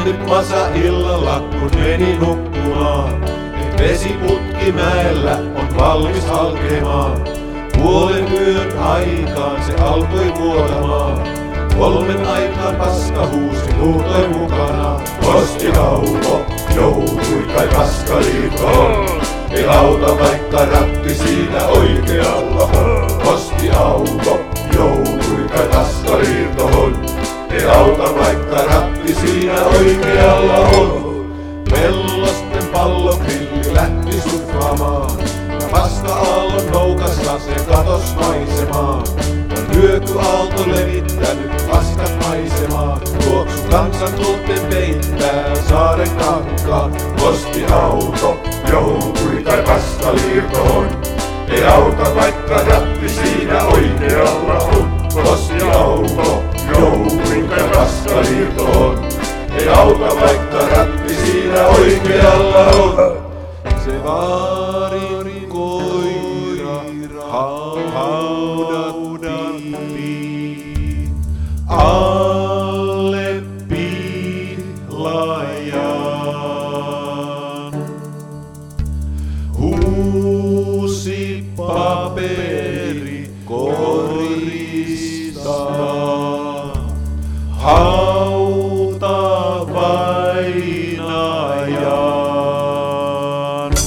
nyt Masa illalla, kun meni nukkumaan. Et vesiputkimäellä on valmis halkemaan. Puolen yön aikaan se alkoi vuotamaan. 3 aikaan paska huusi huutoi mukana. Postiauto joutui kai paskaliitoon. Ei auta vaikka ratti siinä oikealla on. Postiauto joutui kai paskaliitoon. Ei auta vaikka ratti siinä oikealla on. Pellosten pallokrilli lähti surffaamaan. Paska-aallon noukassa se katos maisemaan. On hyökyaalto levittänyt paskat maisemaan. Tuoksu kansantuotteen peittää saaren kankaan. Postiauto joutui kai paskaliirtoon. Ei auta vaikka ratti siinä oikealla on. Postiauto joutui kai paskaliirtoon. Ei auta vaikka ratti siinä oikealla on. Se vaarin koira haudattiin alle pihlajan. Huusi paperi korista hautavainajan.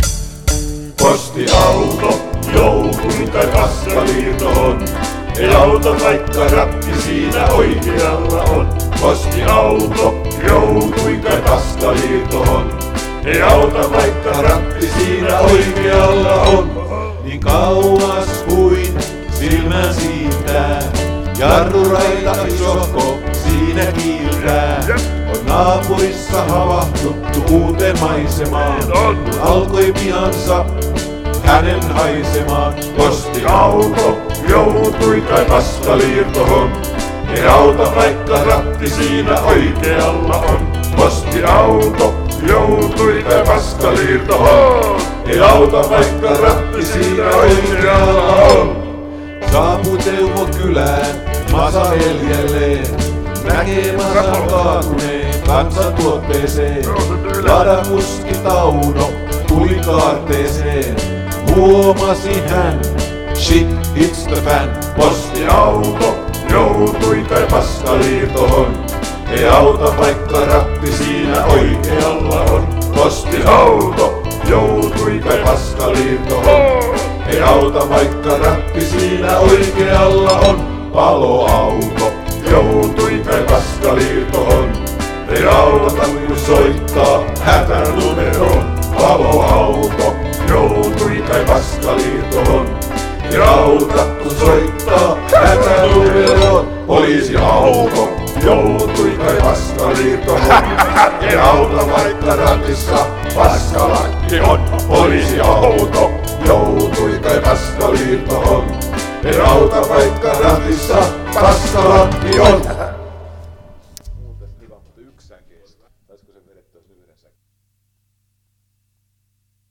Postiauto joutui kai paskaliitoon. Ei auta vaikka ratti siinä oikealla on. Postiauto joutui kai paskaliitoon. Ei auta vaikka ratti siinä oikealla on. Niin kauas kuin silmän siintää. Jarruraita isohko siinä kiiltää. On naapurissa havahduttu uuteen maisemaan. Kun alkoi pihansa hänen haisemaan. Postiauto joutui kai paskaliirtoon. Ei auta vaikka ratti siinä oikealla on. Postiauto joutui kai paskaliirtoon. Ei auta vaikka ratti siinä oikealla on. Saapui Teuvo kylään Masa veljelleen. Näkee Masan kaatuneen kansantuotteeseen. Ladakuski Tauno tuli kaarteeseen. Huomasi hän, shit hits the fan. Postiauto joutui kai paskaliirtoon. Ei auta vaikka ratti siinä oikealla on. Postiauto joutui kai paskaliirtoon. Ei auta vaikka ratti siinä oikealla on. Paloauto joutui kai paskaliirtoon. Ei auta kun soittaa hätänumeroon. Paloauto joutui kai paskaliirtoon. Ei auta kun soittaa hätänumeroon. Poliisiauto joutui kai paskaliirtoon. Ei auta vaikka ratissa paskalakki on. Poliisiauto joutui kai paskaliirtoon. Ei auta vaikka ratissa paskalakki on.